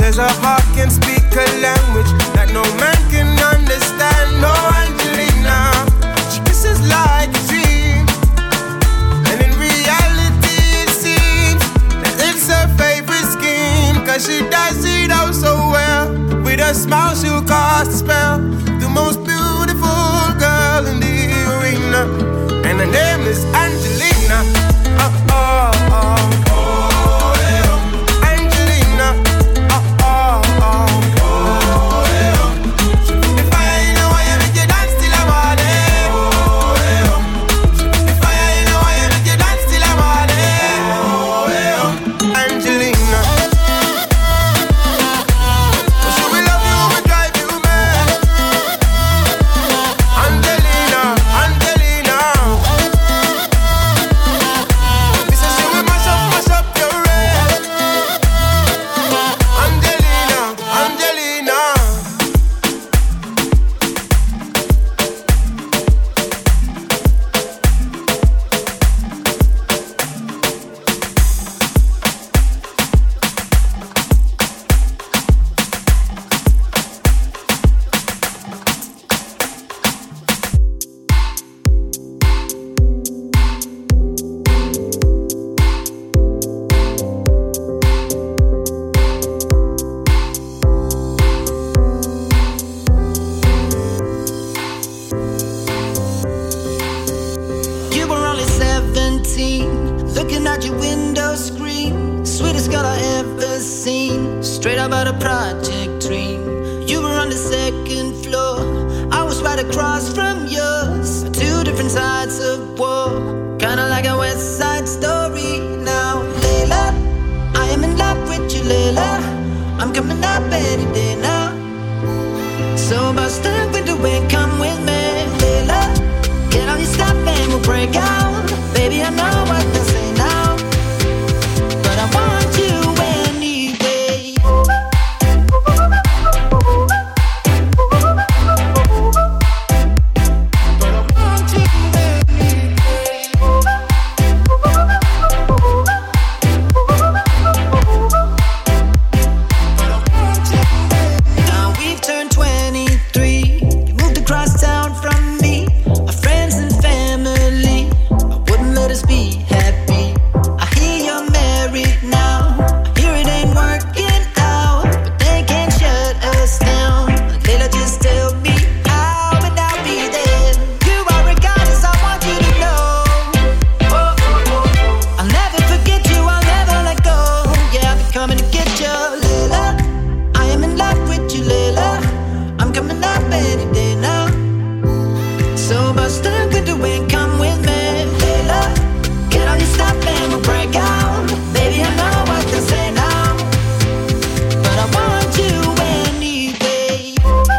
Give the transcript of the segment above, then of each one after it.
'cause her heart can speak a language that no man can understand. No, Angelina, she kisses like a dream, and in reality it seems that it's her favorite scheme, 'cause she does it out so well. With a smile she'll cast a spell, the most beautiful girl in the arena, and her name is Angelina. Oh, oh, oh. Looking out your window screen, sweetest girl I ever seen. Straight up out of Project Dream. You were on the second floor, I was right across from yours. Two different sides of war, kinda like a West Side Story. Now, Layla, I am in love with you, Layla. I'm coming up any day now. So bust the window and come with me, Layla. Get all your stuff and we'll break out. Baby, I know what to say now, but I want you anyway. But I want you anyway. Now we've turned 23. You moved across town from me. Our friends and family, I wouldn't let us be happy. I hear you're married now. I hear it ain't working out, but they can't shut us down. Layla, just tell me how, and I'll be there. You are a goddess, I want you to know. Oh, oh, oh. I'll never forget you, I'll never let go. Yeah, I'll be coming to get you, Layla. I am in love with you, Layla. I'm coming up any day now. So bust the window and come with me, Layla. Get all your stuff and we'll break out. Baby, I know what to say now, but I want you anyway.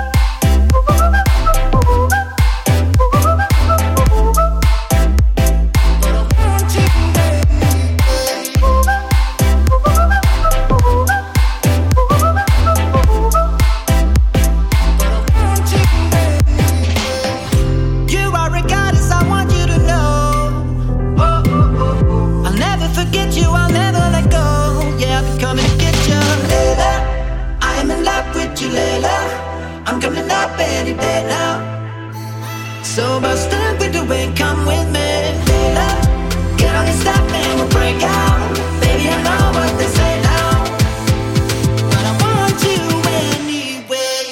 But I want you You are a goddess, I want you to know. Oh, oh, oh. I'll never forget you, I'll never let go. Yeah, I'll be coming to get you, Layla. I am in love with you, Layla. I'm coming up any day now. So bust the window and come with me, Layla. Get all your stuff and we'll break out. Baby, I know what they say now, but I want you anyway.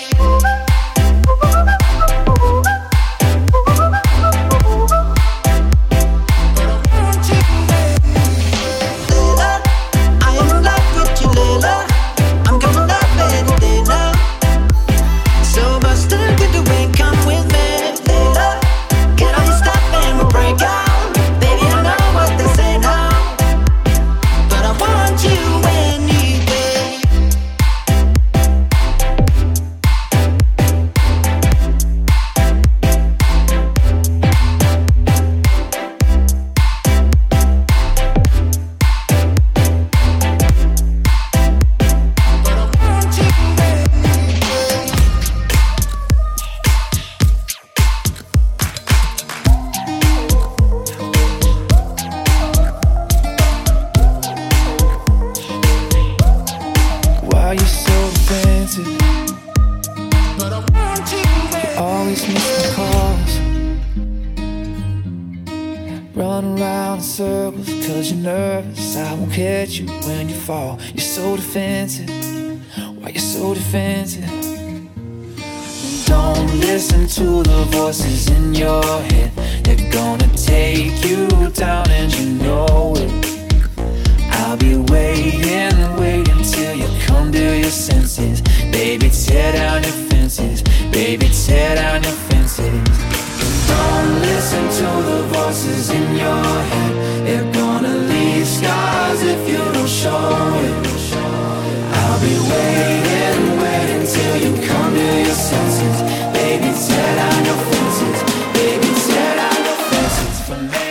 Layla, I am in love with you, Layla. I'm coming up any day now. So bust the window and come with me, Layla. Get all your stuff and nervous, I won't catch you when you fall. You're so defensive, why you're so defensive? Don't listen to the voices in your head. They're gonna take you down and you know it. I'll be waiting till you come to your senses. Baby, tear down your fences. Baby, tear down your fences. Don't listen to the voices in your head. They're gonna leave scars if you don't show it. I'll be waiting till you come to your senses. Baby, tear down your fences. Baby, tear down your fences for me.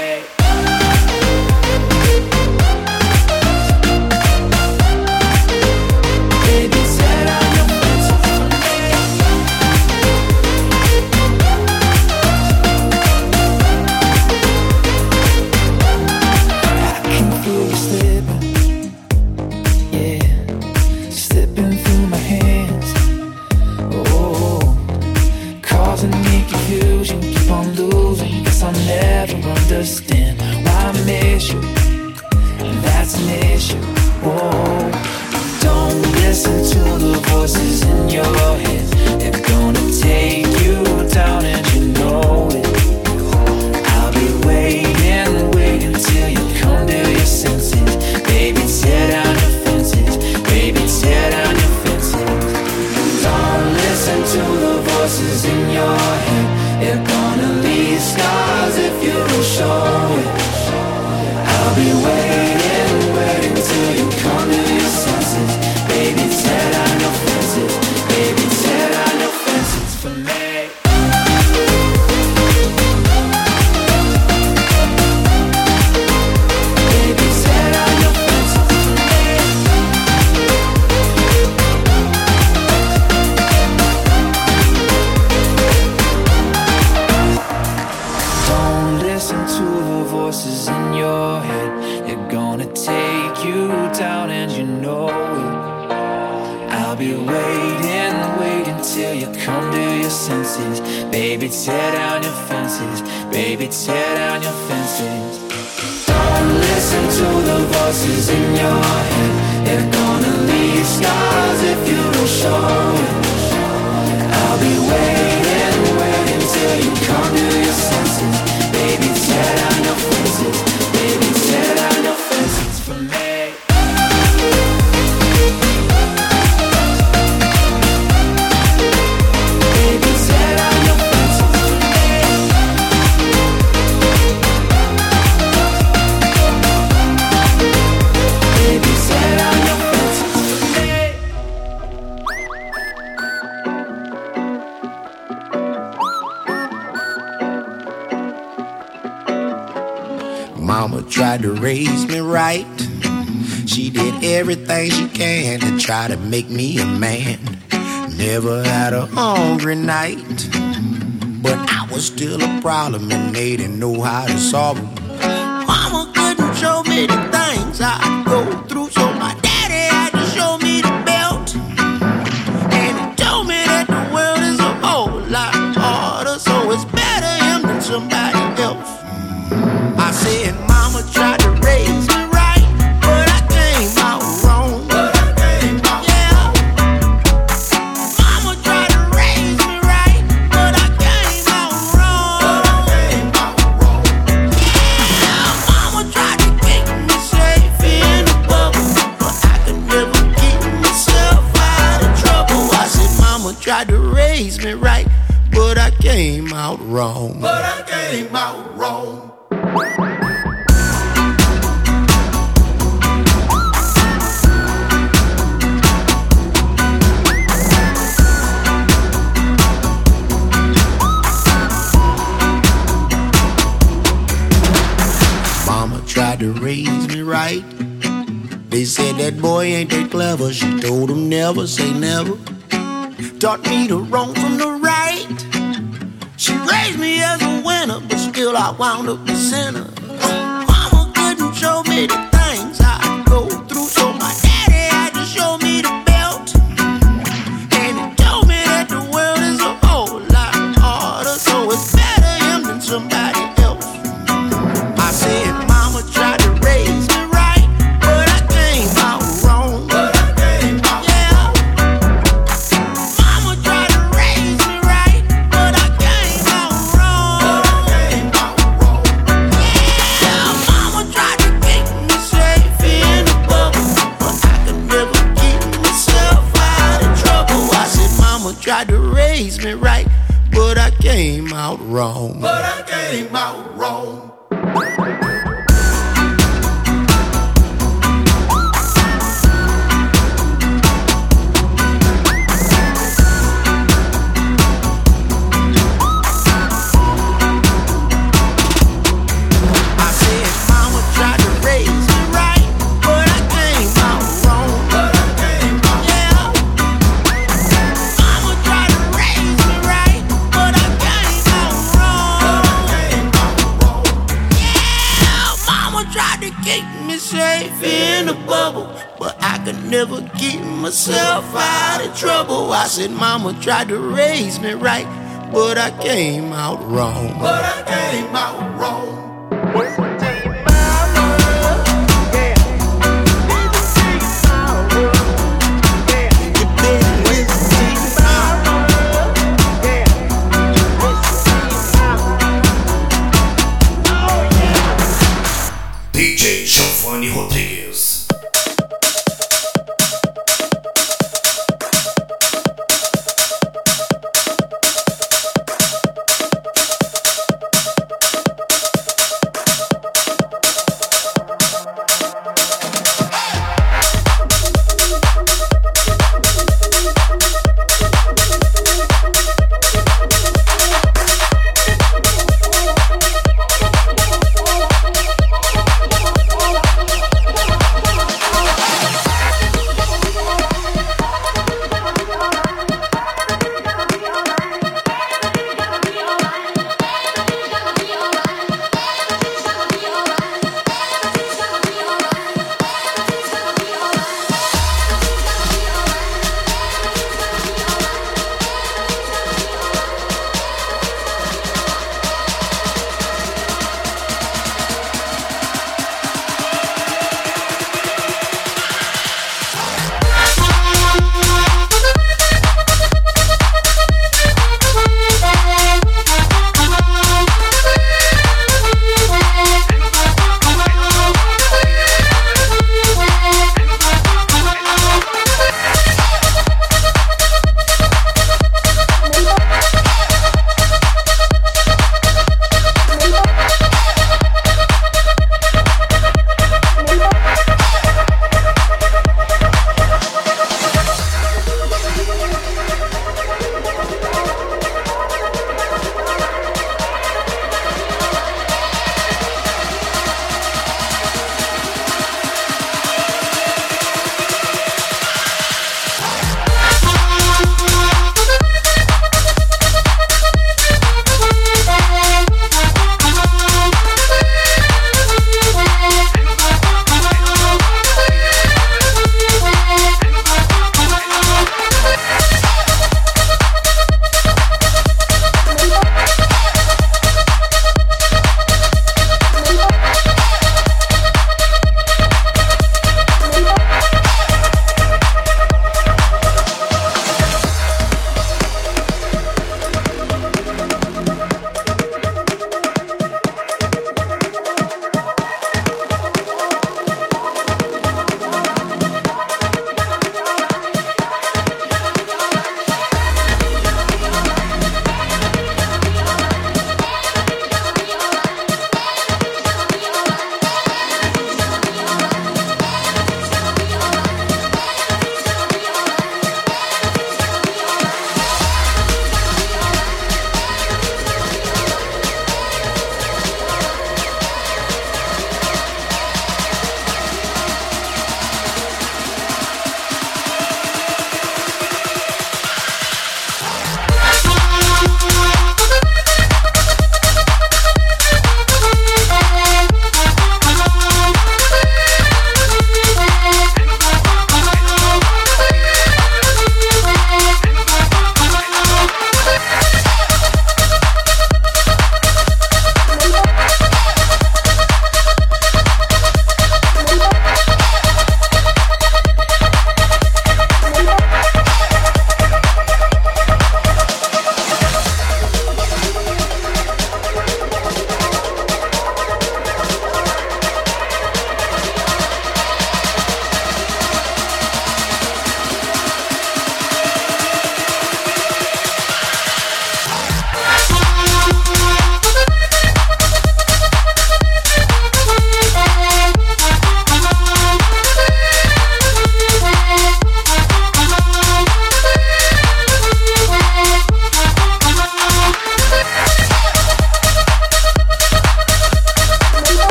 Understand why I miss you, and that's an issue. Whoa. Don't listen to the voices in your head. They're gonna take you down and you know it. I'll be waiting till you come to your senses. Baby, tear down your fences. Baby, tear down your fences. Don't listen to the voices in your head. They're gonna leave scars if you don't show it. I'll be waiting till you come to your senses. Baby, tear down your fences. Baby, tear down your fences for me. Baby, tear down your fences for me. Don't listen to the voices in your head. They're gonna take you down and you know it. I'll be waiting till you come to your senses. Baby, tear down your fences. Baby, tear down your fences. Don't listen to the voices in your head. They're gonna leave scars if you don't show it. I'll be waiting till you come to your senses. Baby, tear down your fences. Baby, tear down your fences for me. Baby, tear down your fences for me. Baby, tear down your fences for me. Mama tried to raise me right. She did everything she can to try to make me a man. Never had a hungry night, but I was still a problem and they didn't know how to solve them. Mama couldn't show me the things I go through, so my daddy had to show me the belt. And he told me that the world is a whole lot harder, so it's better him than somebody else. I said, Mama tried to raise me right, but I came out wrong. Yeah. Mama tried to raise me right, but I came out wrong. Yeah. Mama tried to keep me safe in the bubble, but I could never keep myself out of trouble. I said, Mama tried to raise me right, but I came out wrong. Mama tried to raise me right. They said that boy ain't that clever. She told him never say never. Taught me the wrong from the right. She raised me as a winner, but still I wound up a sinner. Mama couldn't show me the things I go through, so my daddy had to show me the belt. And he told me that the world is a whole lot harder, so it's better him than somebody else. I said, Mama tried to raise me right. tried to raise me right, but I came out wrong. But I came out wrong. Safe in a bubble, but I could never keep myself out of trouble. I said mama tried to raise me right, but I came out wrong. But I came out wrong. DJ Giovanni Rodrigues.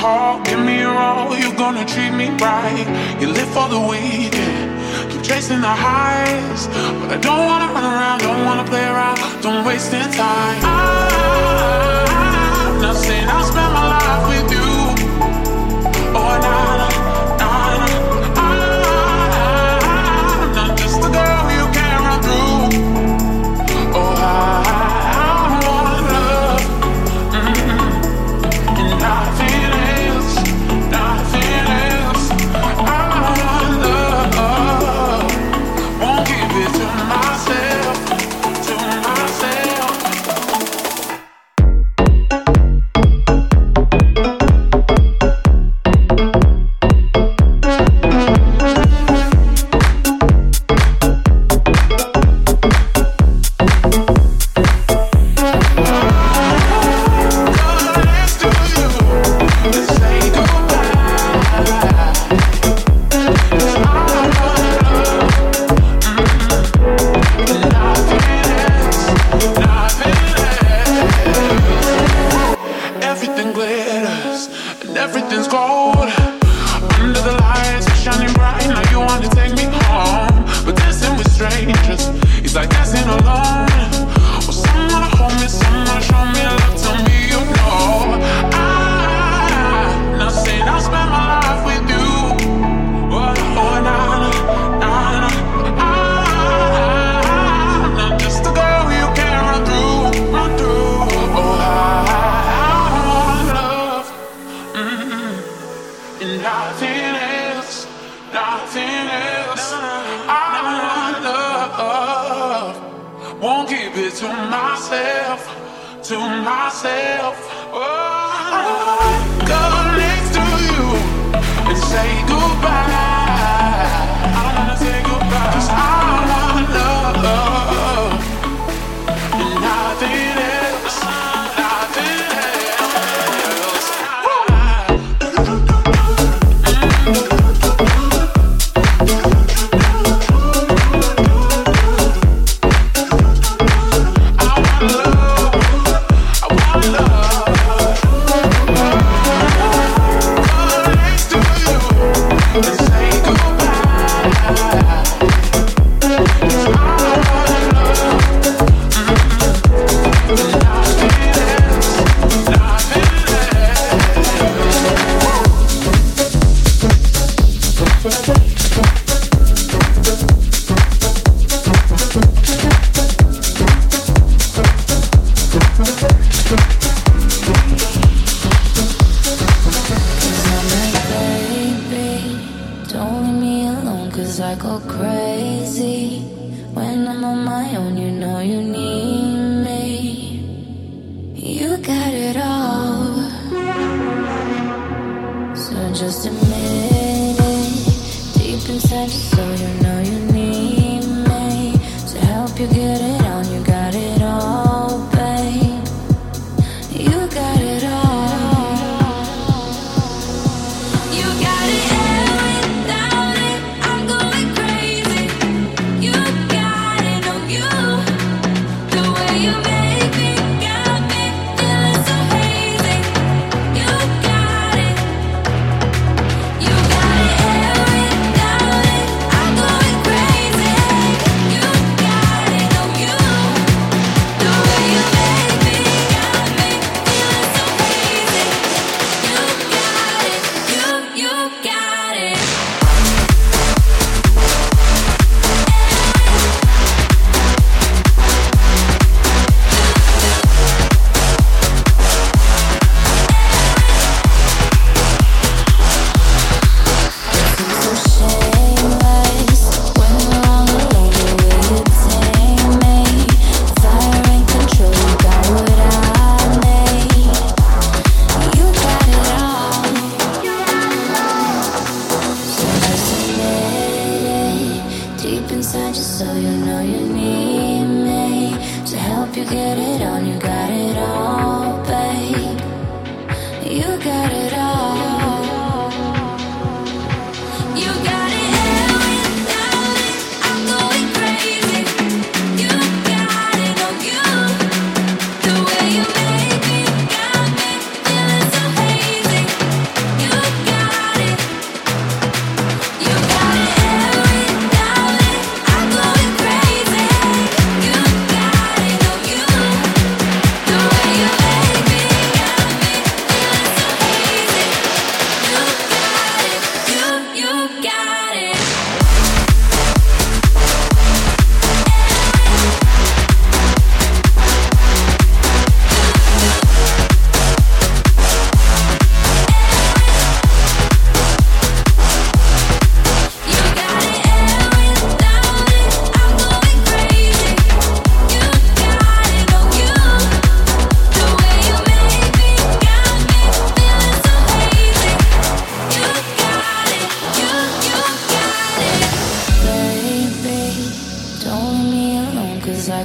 call, give me your all, you're gonna treat me right. You live for the weekend, keep chasing the highs, but I don't wanna run around, don't wanna play around, don't waste any time. I'm not saying I'll spend my life with you. Oh, nah, nah, nah. I'm not just a girl you can run through. Oh, I want love, and nothing else, nothing else. I want love, won't keep it to myself, to myself. Everything glitters and everything's gold. Under the lights, you're shining bright. Now you want to take me home, but dancing with strangers is like dancing alone. Well, someone hold me, someone show me love, tell me you know. I'm not saying I'll spend my life with you. Oh, nah, nah, nah, nah. I'm not just a girl you can run through, run through. Oh, I want love, and nothing else, nothing else. I want love, won't keep it to myself, to myself. Oh, go next to you and say goodbye. I don't wanna say goodbye, 'cause I want love, and nothing else, nothing else.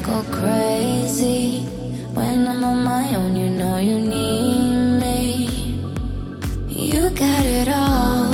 go crazy. When I'm on my own, you know you need me. You got it all.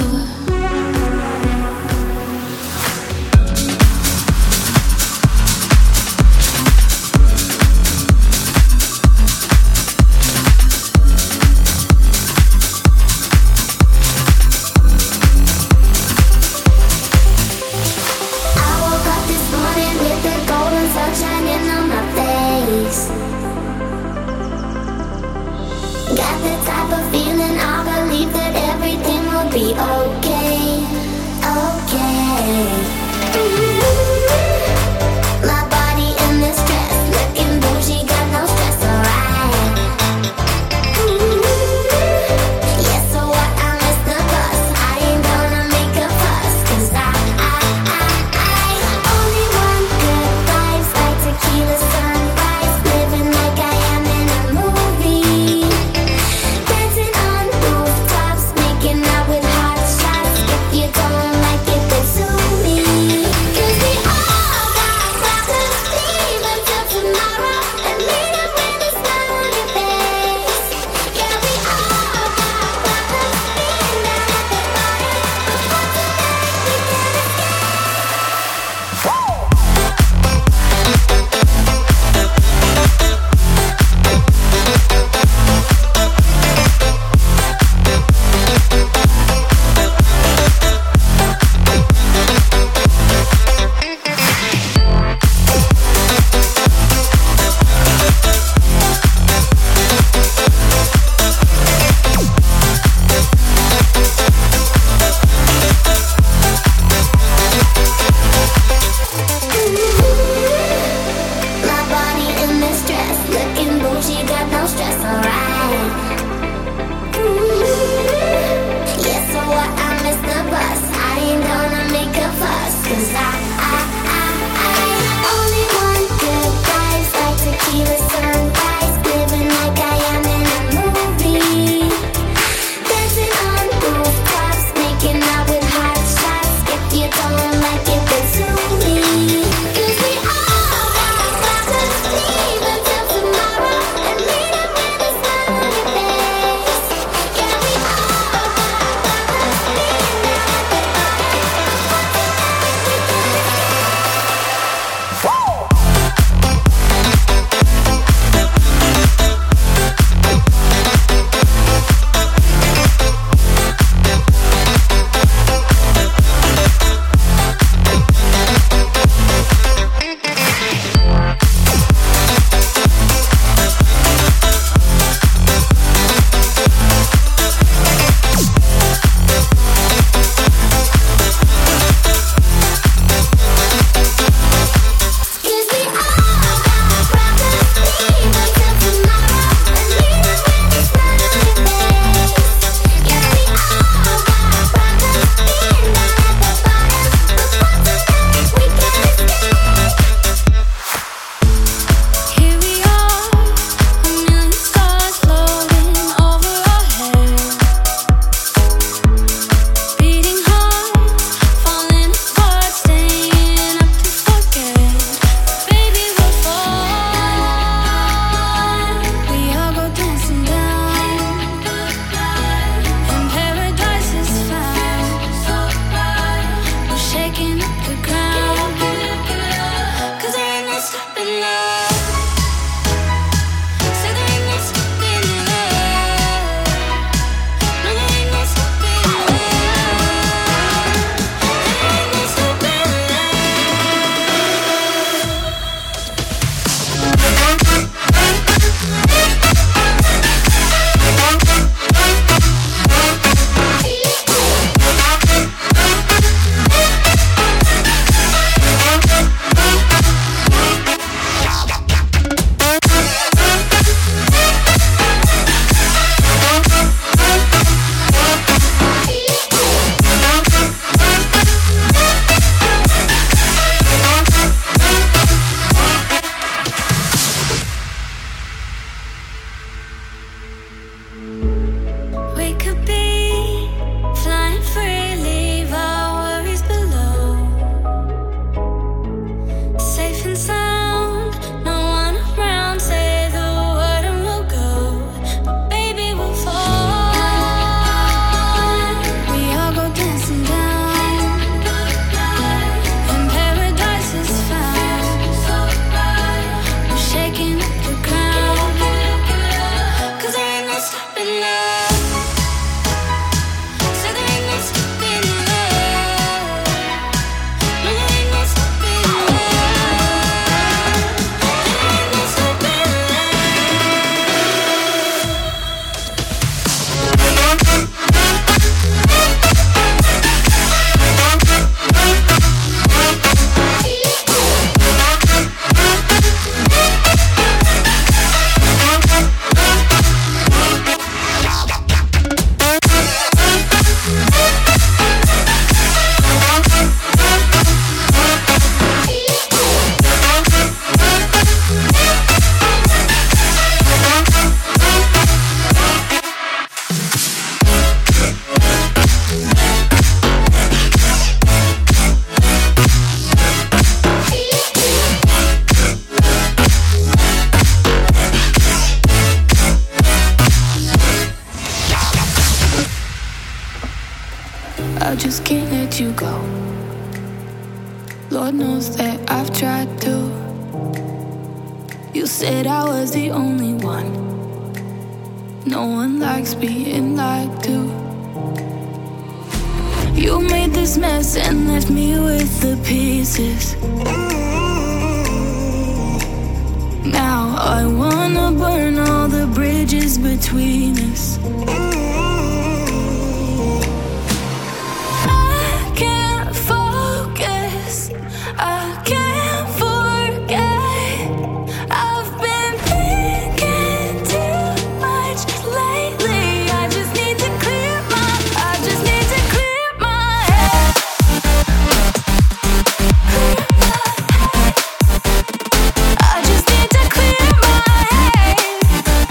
Dancing on rooftops, making out with hot shots. I just can't let you go. Lord knows that I've tried to. You said I was the only one. No one likes being lied to. You made this mess and left me with the pieces. Now I wanna burn all the bridges between us. I can't focus, I can't forget. I've been thinking too much lately. I just need to clear my head. I just need to clear my head.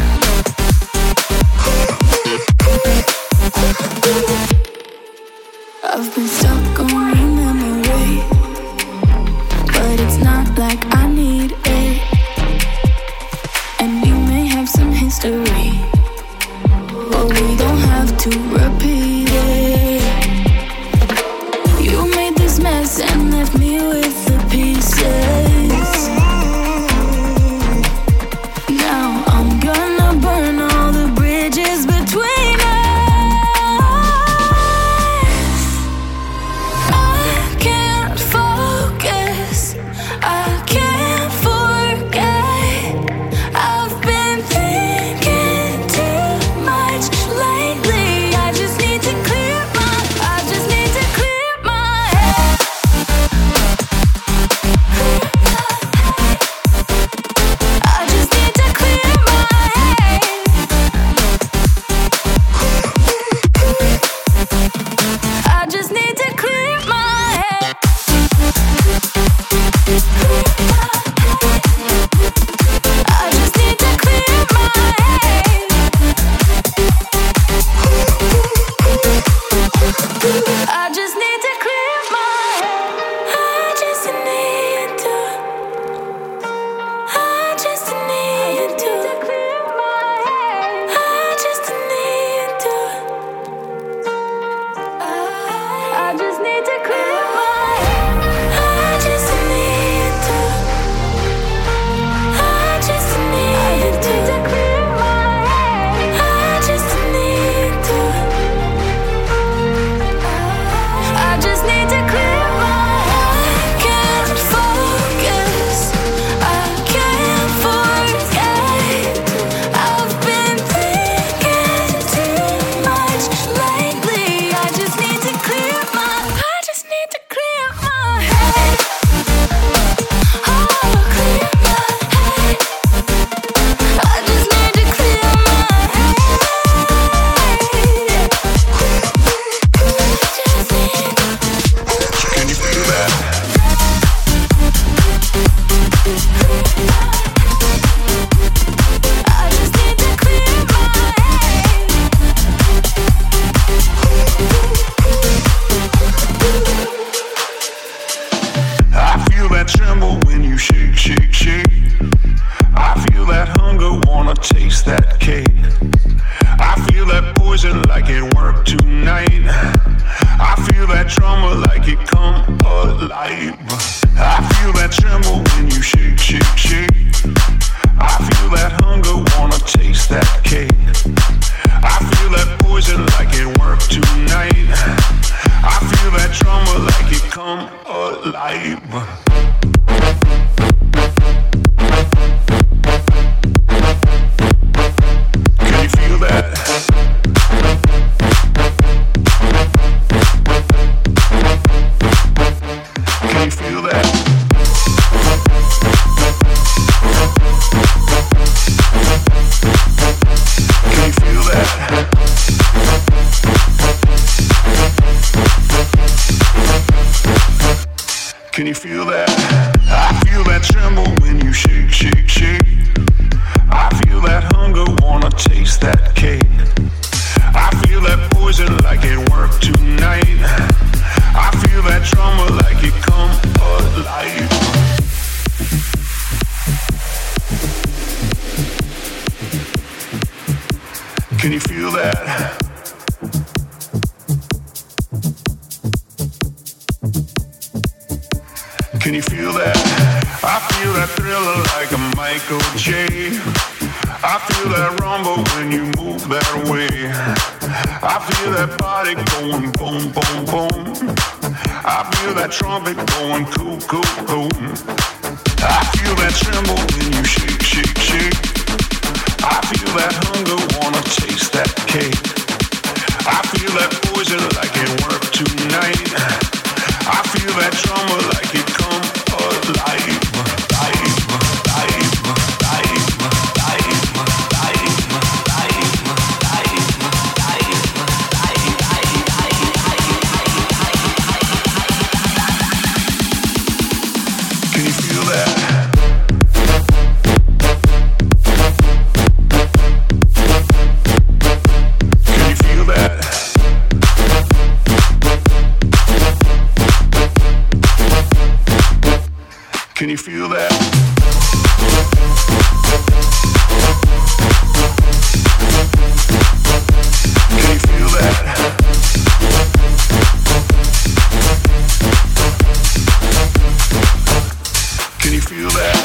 I've been stuck on your memory, but it's not like I need it. And we may have some history, but we don't have to repeat it. You made this mess and left me with the pieces. Now I'm gonna burn all the bridges between us. I can't focus, I can't forget. I've been thinking too much lately. I just need to clear my head. I just need to clear my head. I just need to clear my head. I just need to clear my head. I just need to clear my head. I just need to. I just need to clear my head. I just need to. I just need to clear my head. I just need to. I just need to clear my head. I just need to. I just need to clear my head. I can't focus, I can't forget. I've been thinking too much lately. I just need to clear my head. Oh, clear my head. I just need to clear my head. Can you feel that? I just need to clear my head. I feel that tremble when you shake, shake, shake. I feel that hunger, wanna taste that cake. I feel that poison like it worked tonight. I feel that trauma like it come alive. I feel that tremble when you shake, shake, shake. I feel that hunger, wanna taste that cake. I feel that poison like it worked tonight. I feel that trauma like it come alive. Can you feel that? Can you feel that? Can you feel that? Can you feel that? I feel that tremble when you shake, shake, shake. I feel that hunger, wanna taste that cake. I feel that poison like it worked tonight. I feel that trauma like it come alive. Can you feel that? Can you feel that? I feel that thriller like a Michael J. I feel that rumble when you move that way. I feel that body going boom, boom, boom. I feel that trumpet going cool, cool, cool. I feel that tremble when you shake, shake, shake. I feel that hunger, wanna taste that cake. I feel that poison like it worked tonight. I feel that drummer like it come alive. Can you feel that? Can you feel that? Can you feel that? Can you feel that?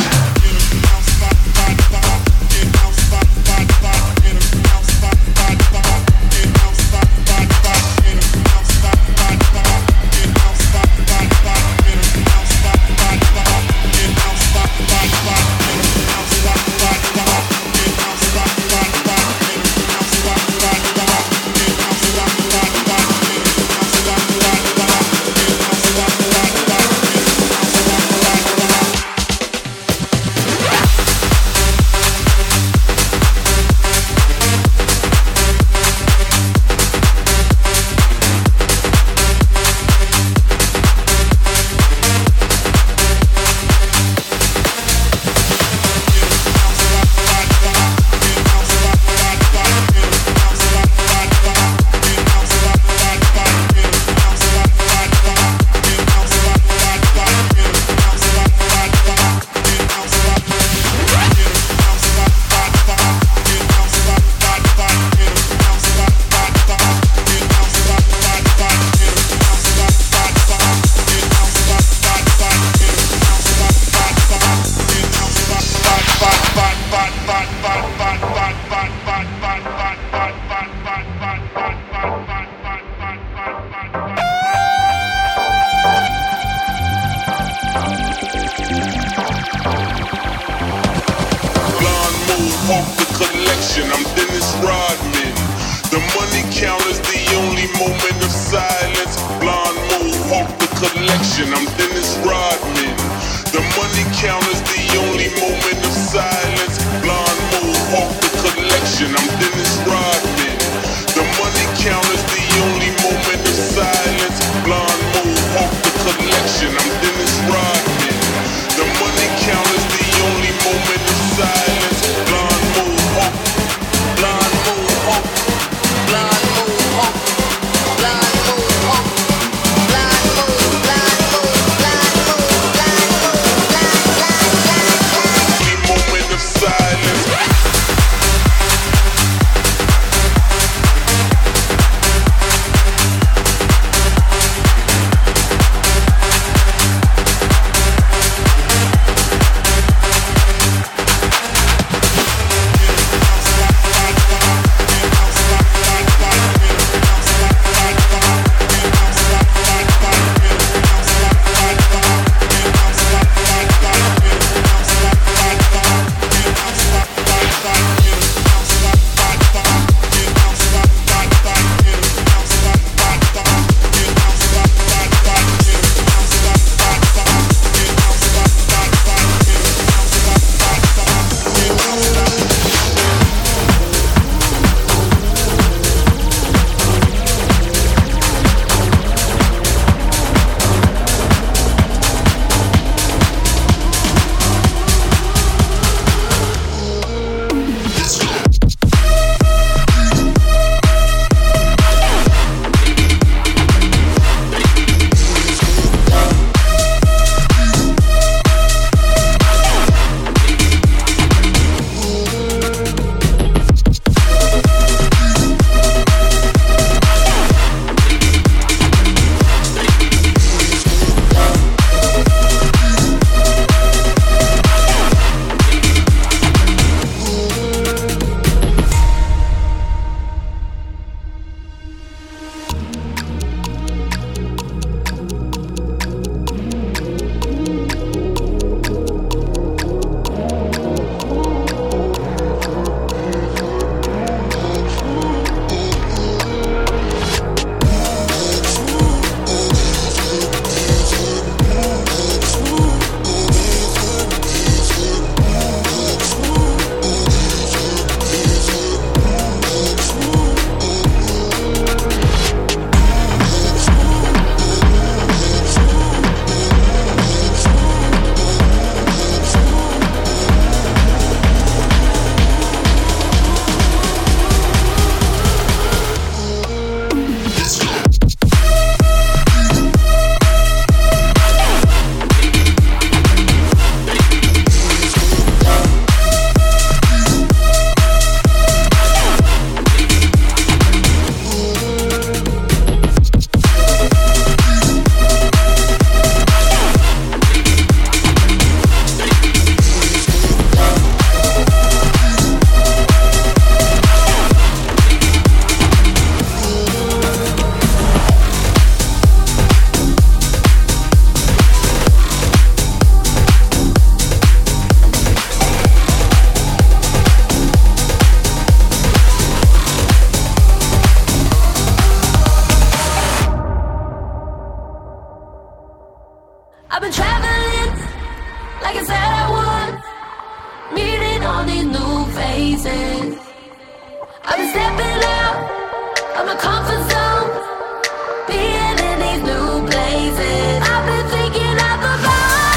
I've been traveling like I said I would, meeting all these new faces. I've been stepping out of my comfort zone, being in these new places. I've been thinking out the box,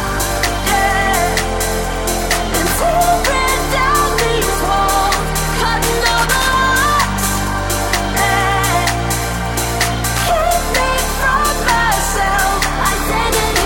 yeah, and tearing down these walls, cutting all the locks, yeah, keep me from myself, identity.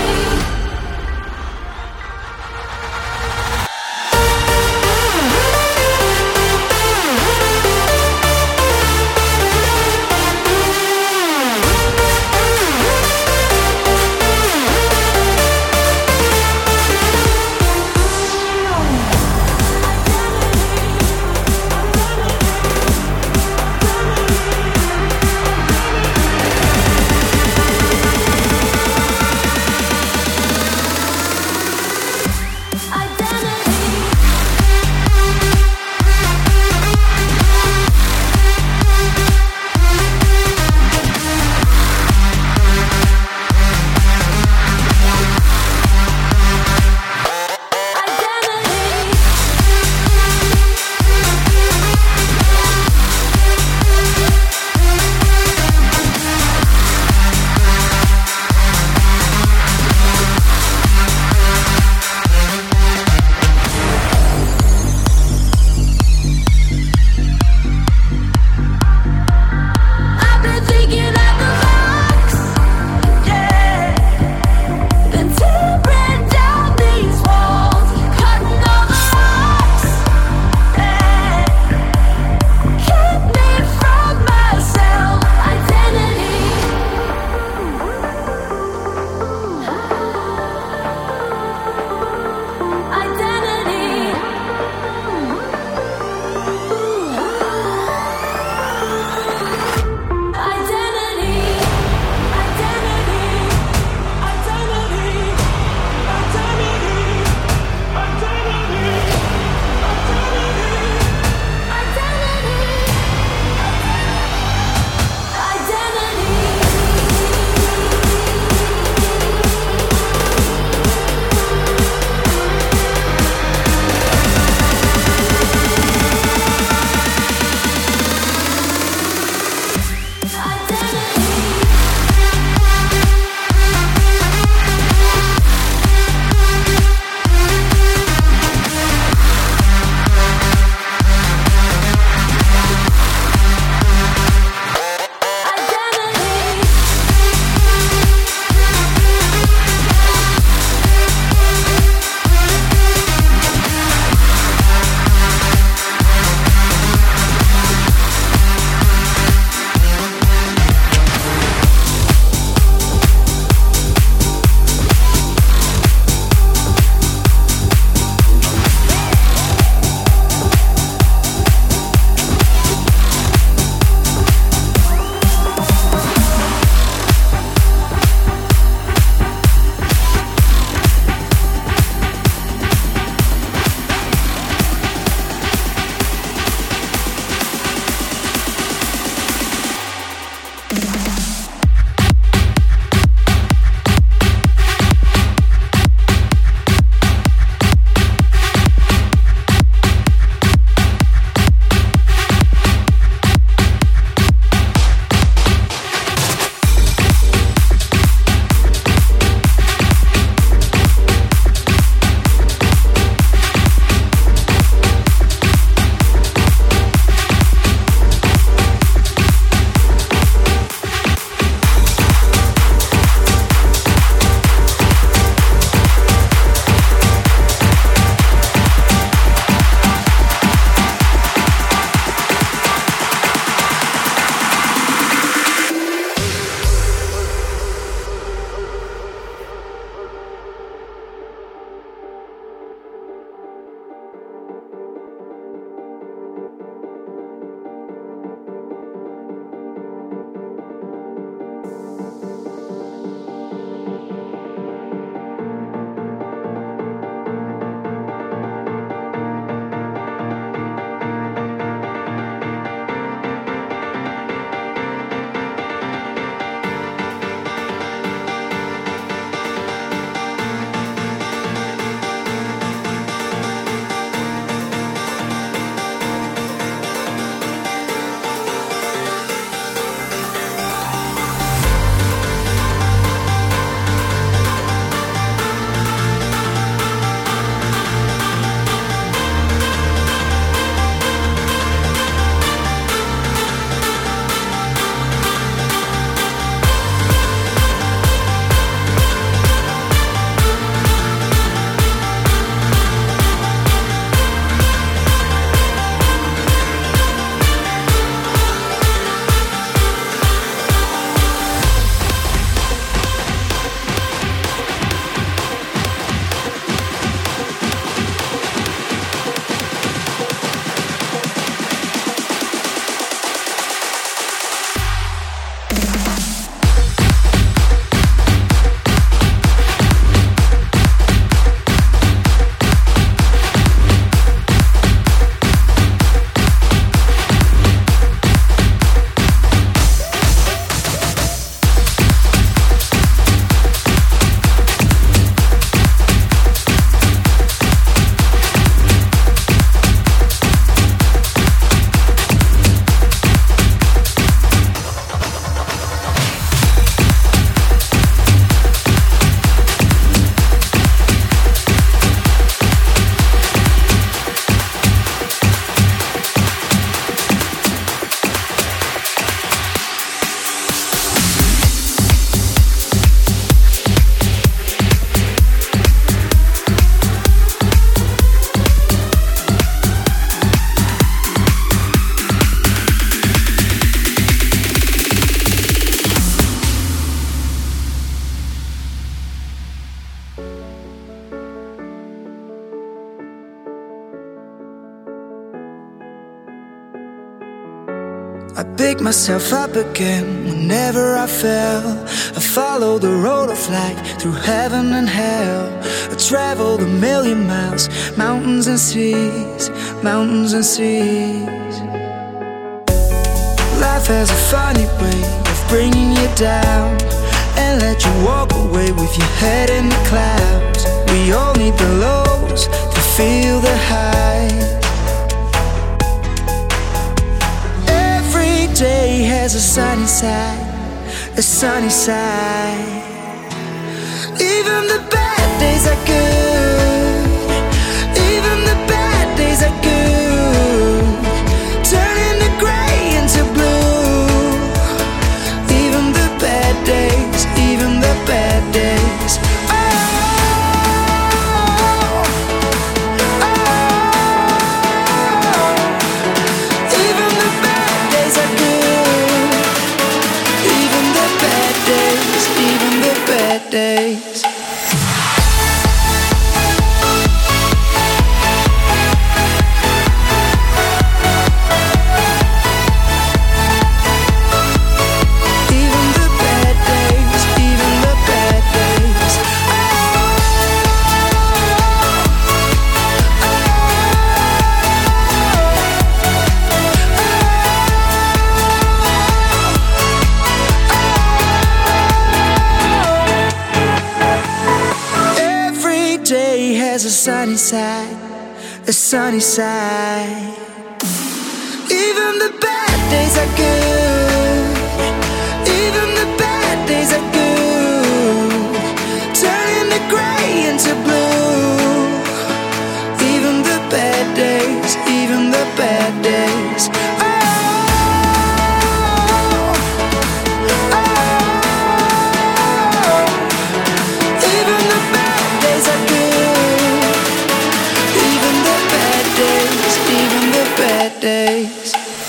I pick myself up again whenever I fell. I follow the road of light through heaven and hell. I traveled 1,000,000 miles, mountains and seas, mountains and seas. Life has a funny way of bringing you down and let you walk away with your head in the clouds. We all need the lows to feel the highs. Every day has a sunny side, a sunny side. Even the bad days are good, even the bad days are good. Turning the gray into blue. Even the bad days, even the bad days. Days. A sunny side, a sunny side. Even the bad days are good, even the bad days are good. Turning the gray into blue. Even the bad days, even the bad days. Days.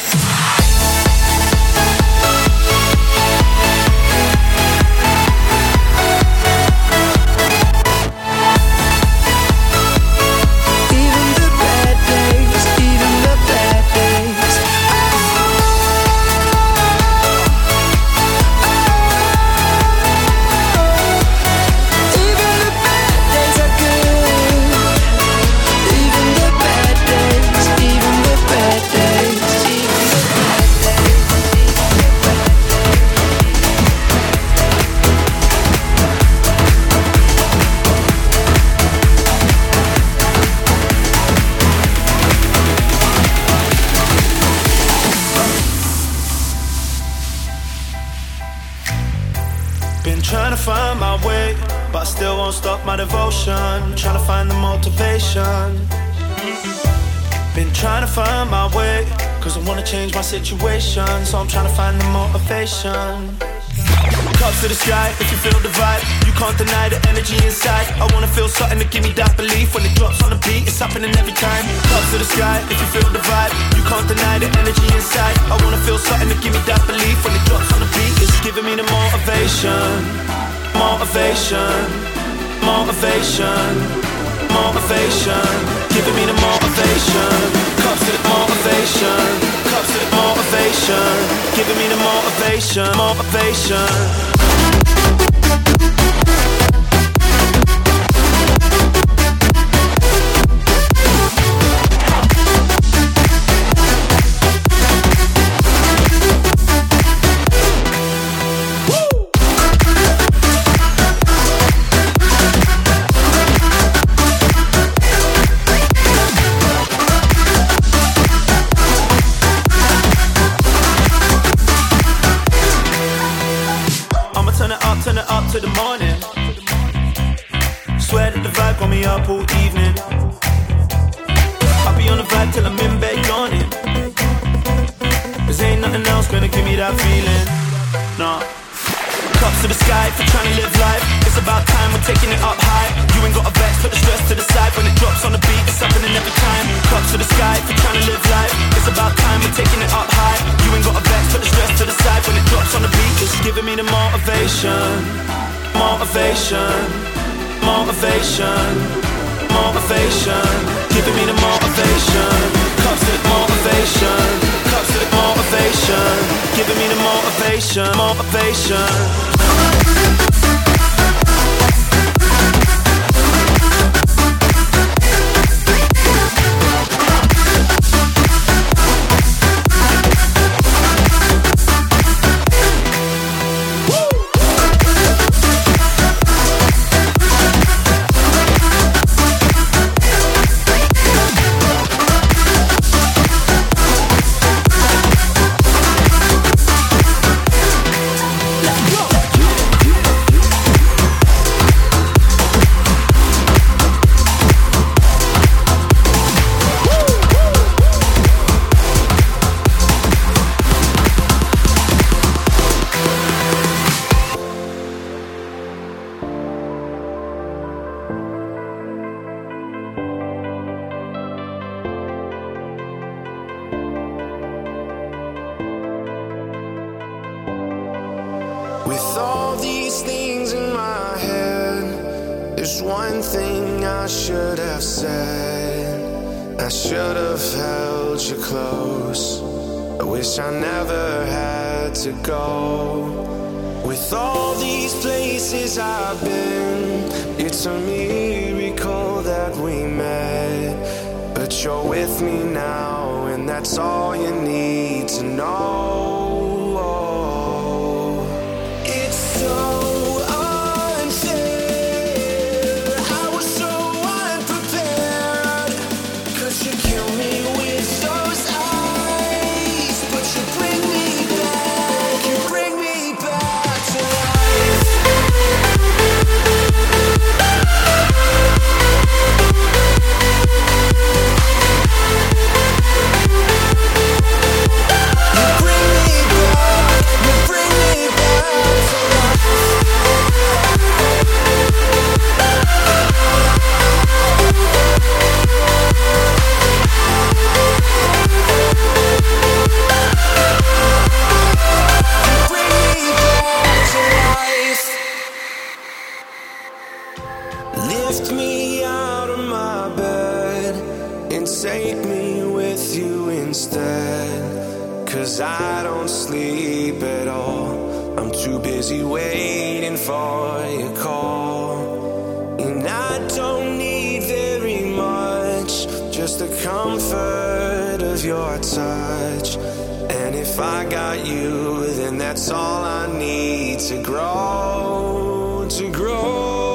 Find my way, but I still won't stop my devotion. Trying to find the motivation. Been trying to find my way, cause I wanna change my situation. So I'm trying to find the motivation. Cups to the sky, if you feel the vibe, you can't deny the energy inside. I wanna feel something to give me that belief. When it drops on the beat, it's happening every time. Cups to the sky, if you feel the vibe, you can't deny the energy inside. I wanna feel something to give me that belief. When it drops on the beat, it's giving me the motivation. Motivation, motivation, motivation, giving me the motivation. Cups to the motivation, cups to the motivation, giving me the motivation, motivation. To the morning. Swear that the vibe got me up all evening. I'll be on the vibe till I'm in bed yawning. Cause ain't nothing else gonna give me that feeling. Nah. Cups to the sky for trying to live life. It's about time we're taking it up high. You ain't got a vex, put the stress to the side. When it drops on the beat, it's happening every time. Cups to the sky for trying to live life. It's about time we're taking it up high. You ain't got a vex, put the stress to the side. When it drops on the beat, it's giving me the motivation. Motivation, motivation, motivation, giving me the motivation. Cups to the motivation, cups to the motivation. motivation, giving me the motivation. With all these things in my head, there's one thing I should have said. I should have held you close. I wish I never had to go. With all these places I've been, it's a miracle that we met. But you're with me now, and that's all you need to know. Lift me out of my bed and take me with you instead. 'Cause I don't sleep at all. I'm too busy waiting for your call. And I don't need very much, just the comfort of your touch. And if I got you, then that's all I need to grow, to grow.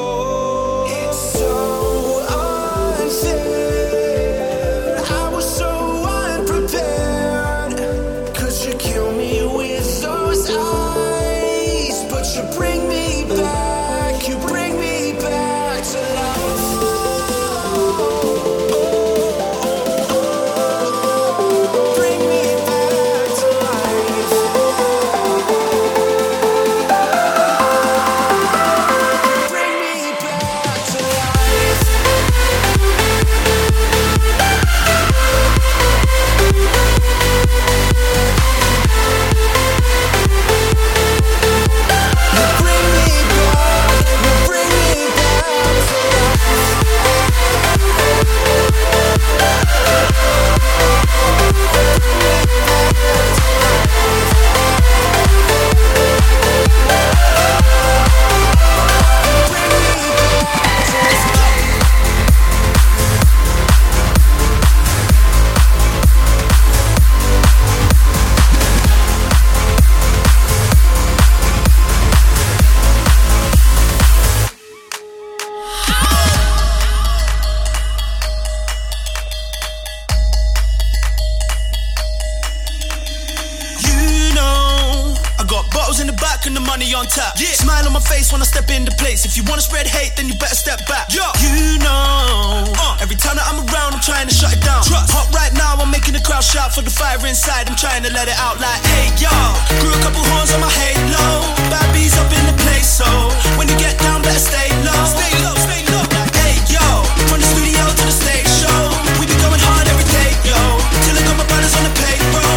On top. Yeah. Smile on my face when I step into place. If you wanna spread hate, then you better step back. Yo. You know, every time that I'm around, I'm trying to shut it down. Trust. Hot right now, I'm making the crowd shout for the fire inside. I'm trying to let it out like, hey, yo. Grew a couple horns on my halo. Bad bees up in the place, so when you get down, better stay low. Stay low, stay low. Like, hey, yo. From the studio to the stage show, we be going hard every day, yo. Till I got my brothers on the payroll.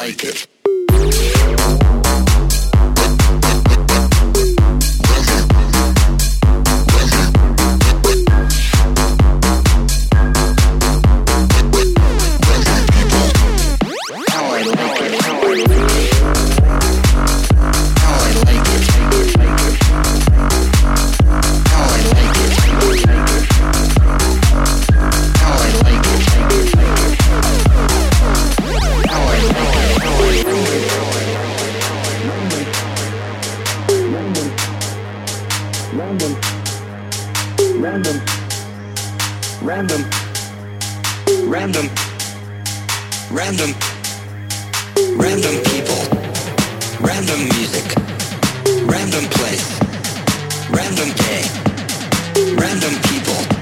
like it. Random people, random music, random place, random day, random people.